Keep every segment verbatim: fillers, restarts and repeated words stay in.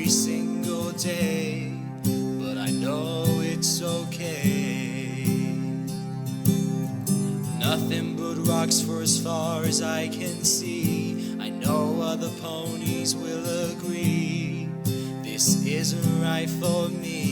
every single day, but I know it's okay. Nothing but rocks for as far as I can see. I know other ponies will agree, this isn't right for me.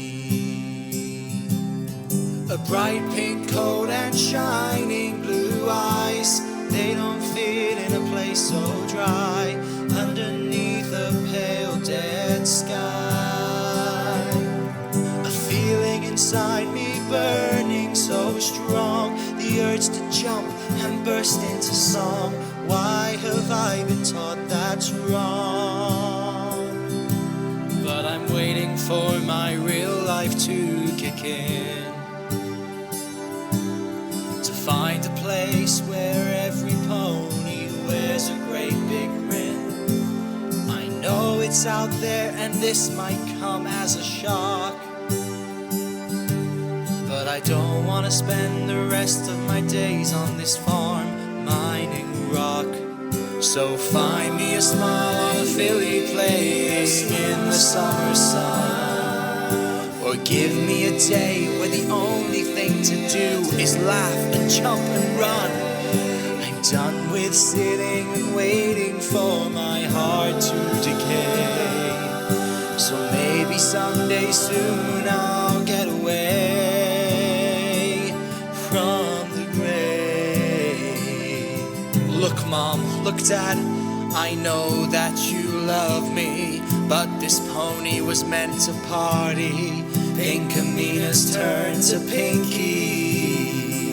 A bright pink coat and shining blue eyes, they don't fit in a place so dry, underneath a pale dead sky. A feeling inside me burning so strong, the urge to jump and burst into song. Why have I been taught that's wrong? But I'm waiting for my real life to kick in, to find a place where every pony wears a great big grin. I know it's out there and this might come as a shock, but I don't want to spend the rest of my days on this farm mining rock. So find me a smile on a filly playing in the summer sun, or give me a day where the only thing to do is laugh and jump and run. I'm done with sitting and waiting for my heart to decay. So maybe someday soon I'll get away from the grave. Look mom, look dad, I know that you love me, but this pony was meant to party. Pinkamina's turned to Pinky.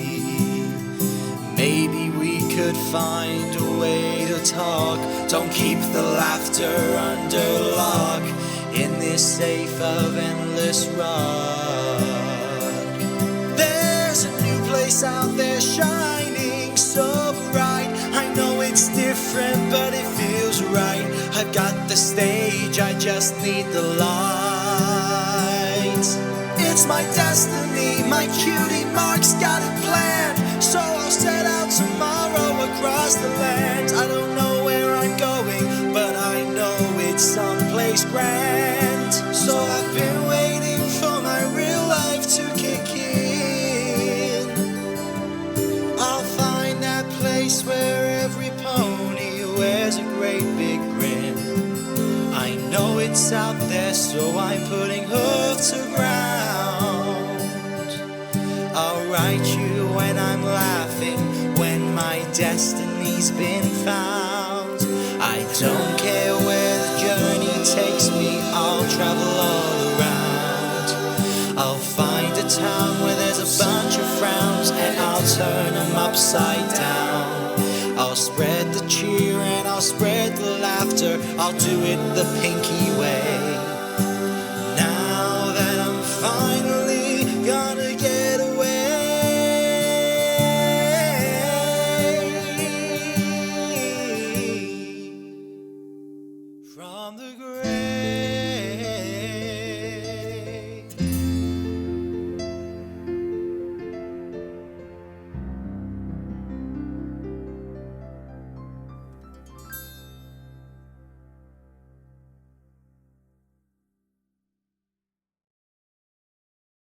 Maybe we could find a way to talk. Don't keep the laughter under lock in this safe of endless rock. There's a new place out there shining so bright. I know it's different, but it feels right. I've got the stage, I just need the lights. It's my destiny, my cutie mark's got it planned. So I'll set out tomorrow across the land. I don't know where I'm going, but I know it's someplace grand. So I've been waiting for my real life to kick in. I'll find that place where every pony wears a great big grin. I know it's out there, so I'm putting hoof to ground. I'll write you when I'm laughing, when my destiny's been found. I don't care where the journey takes me, I'll travel all around. I'll find a town where there's a bunch of frowns, and I'll turn them upside down. I'll spread the cheer and I'll spread the laughter, I'll do it the Pinky way. Now that I'm finally gonna get away from the grave.